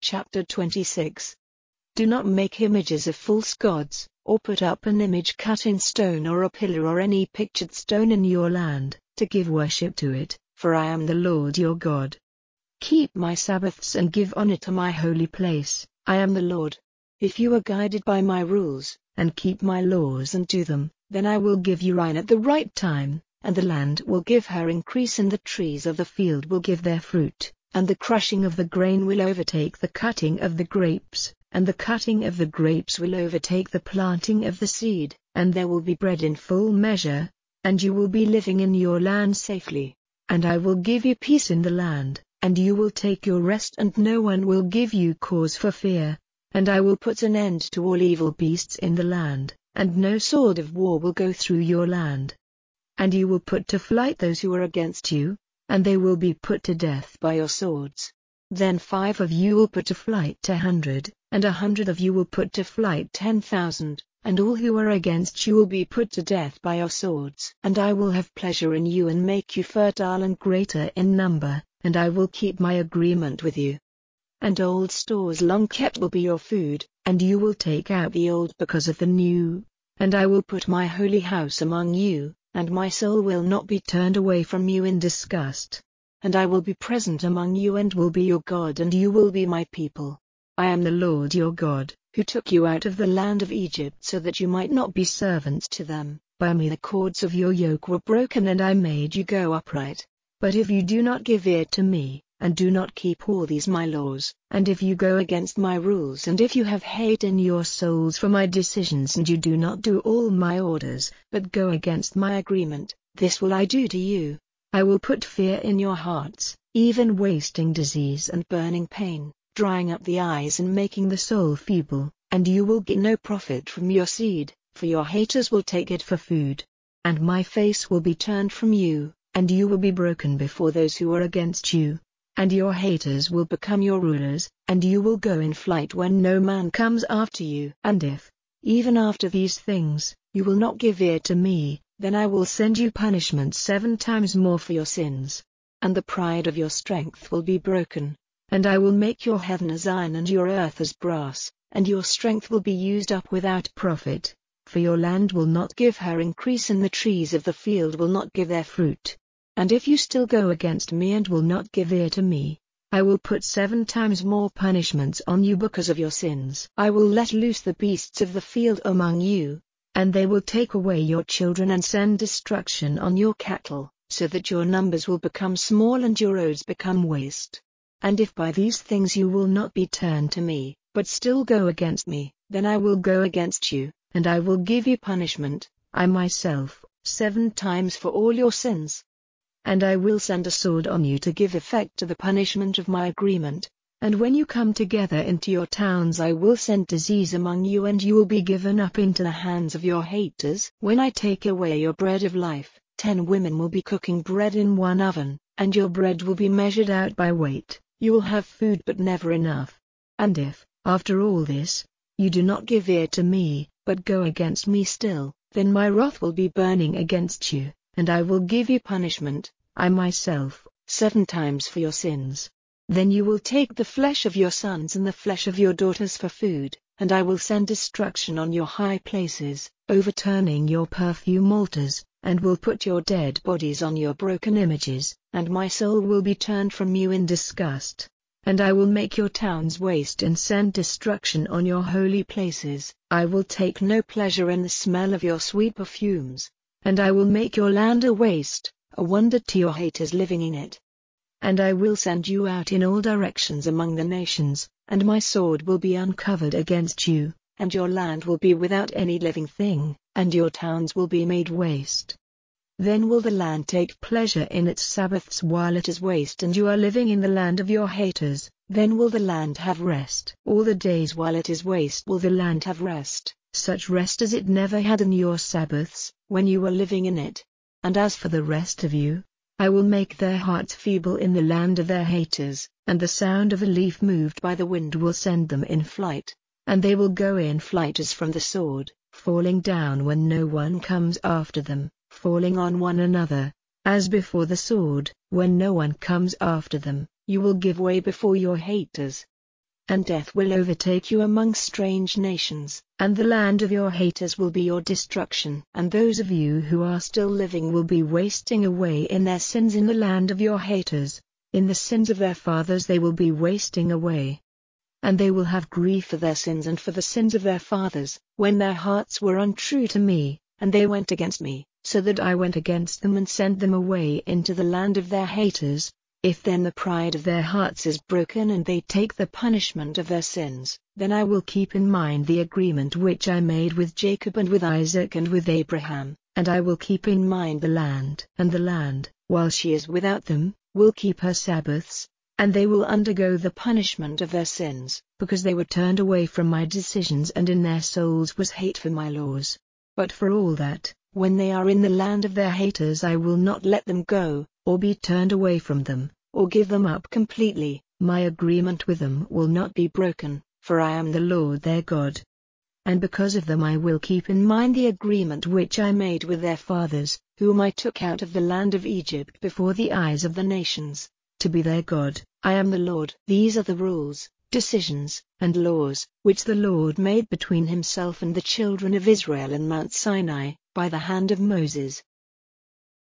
Chapter 26. Do not make images of false gods, or put up an image cut in stone or a pillar or any pictured stone in your land, to give worship to it, for I am the Lord your God. Keep my Sabbaths and give honor to my holy place, I am the Lord. If you are guided by my rules, and keep my laws and do them, then I will give you rain at the right time, and the land will give her increase, and the trees of the field will give their fruit, and the crushing of the grain will overtake the cutting of the grapes, and the cutting of the grapes will overtake the planting of the seed, and there will be bread in full measure, and you will be living in your land safely. And I will give you peace in the land, and you will take your rest, and no one will give you cause for fear. And I will put an end to all evil beasts in the land, and no sword of war will go through your land. And you will put to flight those who are against you, and they will be put to death by your swords. Then 5 of you will put to flight 100, and 100 of you will put to flight 10,000, and all who are against you will be put to death by your swords. And I will have pleasure in you and make you fertile and greater in number, and I will keep my agreement with you. And old stores long kept will be your food, and you will take out the old because of the new. And I will put my holy house among you, and my soul will not be turned away from you in disgust. And I will be present among you and will be your God, and you will be my people. I am the Lord your God, who took you out of the land of Egypt so that you might not be servants to them. By me the cords of your yoke were broken, and I made you go upright. But if you do not give ear to me, and do not keep all these my laws, and if you go against my rules, and if you have hate in your souls for my decisions, and you do not do all my orders, but go against my agreement, this will I do to you. I will put fear in your hearts, even wasting disease and burning pain, drying up the eyes and making the soul feeble, and you will get no profit from your seed, for your haters will take it for food. And my face will be turned from you, and you will be broken before those who are against you. And your haters will become your rulers, and you will go in flight when no man comes after you. And if, even after these things, you will not give ear to me, then I will send you punishment 7 times more for your sins. And the pride of your strength will be broken. And I will make your heaven as iron and your earth as brass, and your strength will be used up without profit. For your land will not give her increase, and the trees of the field will not give their fruit. And if you still go against me and will not give ear to me, I will put 7 times more punishments on you because of your sins. I will let loose the beasts of the field among you, and they will take away your children and send destruction on your cattle, so that your numbers will become small and your roads become waste. And if by these things you will not be turned to me, but still go against me, then I will go against you, and I will give you punishment, I myself, 7 times for all your sins. And I will send a sword on you to give effect to the punishment of my agreement. And when you come together into your towns, I will send disease among you, and you will be given up into the hands of your haters. When I take away your bread of life, 10 women will be cooking bread in one oven, and your bread will be measured out by weight. You will have food but never enough. And if, after all this, you do not give ear to me, but go against me still, then my wrath will be burning against you. And I will give you punishment, I myself, 7 times for your sins. Then you will take the flesh of your sons and the flesh of your daughters for food, and I will send destruction on your high places, overturning your perfume altars, and will put your dead bodies on your broken images, and my soul will be turned from you in disgust. And I will make your towns waste and send destruction on your holy places. I will take no pleasure in the smell of your sweet perfumes. And I will make your land a waste, a wonder to your haters living in it. And I will send you out in all directions among the nations, and my sword will be uncovered against you, and your land will be without any living thing, and your towns will be made waste. Then will the land take pleasure in its Sabbaths while it is waste and you are living in the land of your haters. Then will the land have rest. All the days while it is waste will the land have rest, such rest as it never had in your Sabbaths, when you were living in it. And as for the rest of you, I will make their hearts feeble in the land of their haters, and the sound of a leaf moved by the wind will send them in flight, and they will go in flight as from the sword, falling down when no one comes after them, falling on one another, as before the sword, when no one comes after them. You will give way before your haters. and death will overtake you among strange nations, and the land of your haters will be your destruction. And those of you who are still living will be wasting away in their sins in the land of your haters. In the sins of their fathers they will be wasting away. And they will have grief for their sins and for the sins of their fathers, when their hearts were untrue to me, and they went against me, so that I went against them and sent them away into the land of their haters. If then the pride of their hearts is broken and they take the punishment of their sins, then I will keep in mind the agreement which I made with Jacob and with Isaac and with Abraham, and I will keep in mind the land. And the land, while she is without them, will keep her Sabbaths, and they will undergo the punishment of their sins, because they were turned away from my decisions and in their souls was hate for my laws. But for all that, when they are in the land of their haters I will not let them go, or be turned away from them, or give them up completely. My agreement with them will not be broken, for I am the Lord their God. And because of them I will keep in mind the agreement which I made with their fathers, whom I took out of the land of Egypt before the eyes of the nations, to be their God. I am the Lord. These are the rules, decisions, and laws, which the Lord made between himself and the children of Israel in Mount Sinai, by the hand of Moses.